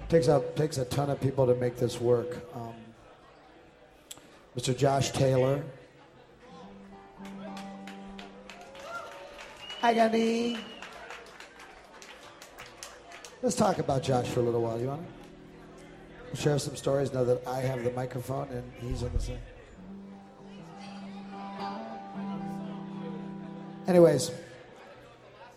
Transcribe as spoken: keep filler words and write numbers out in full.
Takes a takes a ton of people to make this work. Um, Mister Josh Taylor. Agony. Let's talk about Josh for a little while. You want to share some stories now that I have the microphone and he's on the side? Anyways,